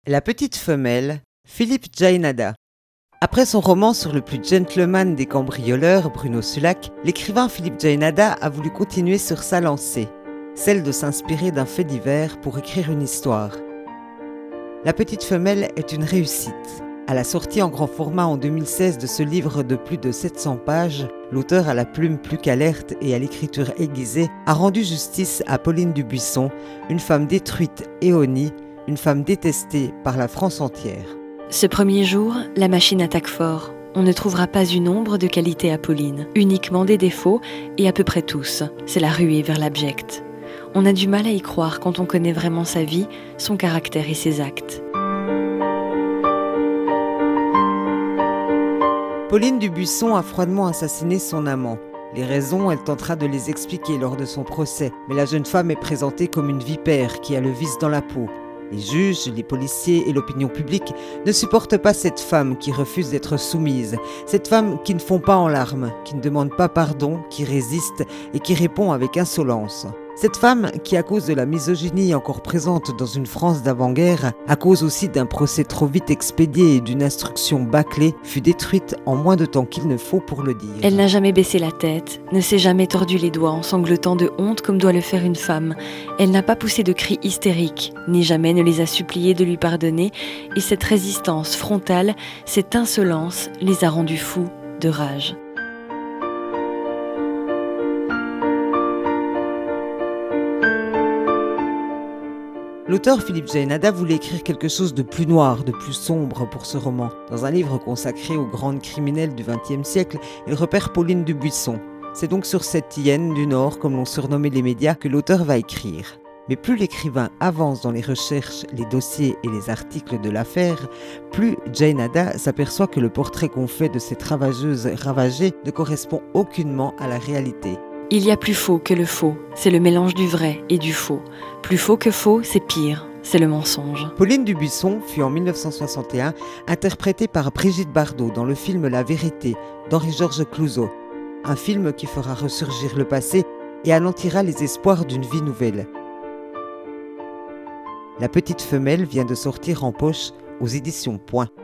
La petite femelle, Philippe Jaénada. Après son roman sur le plus gentleman des cambrioleurs, Bruno Sulac, l'écrivain Philippe Jaénada a voulu continuer sur sa lancée, celle de s'inspirer d'un fait divers pour écrire une histoire. La petite femelle est une réussite. À la sortie en grand format en 2016 de ce livre de plus de 700 pages, l'auteur à la plume plus qu'alerte et à l'écriture aiguisée a rendu justice à Pauline Dubuisson, une femme détruite et honnie, une femme détestée par la France entière. Ce premier jour, la machine attaque fort. On ne trouvera pas une ombre de qualité à Pauline, uniquement des défauts, et à peu près tous. C'est la ruée vers l'abject. On a du mal à y croire quand on connaît vraiment sa vie, son caractère et ses actes. Pauline Dubuisson a froidement assassiné son amant. Les raisons, elle tentera de les expliquer lors de son procès, mais la jeune femme est présentée comme une vipère qui a le vice dans la peau. Les juges, les policiers et l'opinion publique ne supportent pas cette femme qui refuse d'être soumise, cette femme qui ne fond pas en larmes, qui ne demande pas pardon, qui résiste et qui répond avec insolence. Cette femme qui, à cause de la misogynie encore présente dans une France d'avant-guerre, à cause aussi d'un procès trop vite expédié et d'une instruction bâclée, fut détruite en moins de temps qu'il ne faut pour le dire. Elle n'a jamais baissé la tête, ne s'est jamais tordu les doigts en sanglotant de honte comme doit le faire une femme. Elle n'a pas poussé de cris hystériques, ni jamais ne les a suppliés de lui pardonner, et cette résistance frontale, cette insolence, les a rendus fous de rage. L'auteur Philippe Jaénada voulait écrire quelque chose de plus noir, de plus sombre pour ce roman. Dans un livre consacré aux grandes criminelles du XXe siècle, il repère Pauline Dubuisson. C'est donc sur cette hyène du Nord, comme l'ont surnommé les médias, que l'auteur va écrire. Mais plus l'écrivain avance dans les recherches, les dossiers et les articles de l'affaire, plus Jaénada s'aperçoit que le portrait qu'on fait de cette ravageuse ravagée ne correspond aucunement à la réalité. Il y a plus faux que le faux, c'est le mélange du vrai et du faux. Plus faux que faux, c'est pire, c'est le mensonge. Pauline Dubuisson fut en 1961 interprétée par Brigitte Bardot dans le film La Vérité d'Henri-Georges Clouzot. Un film qui fera ressurgir le passé et anéantira les espoirs d'une vie nouvelle. La petite femelle vient de sortir en poche aux éditions Point.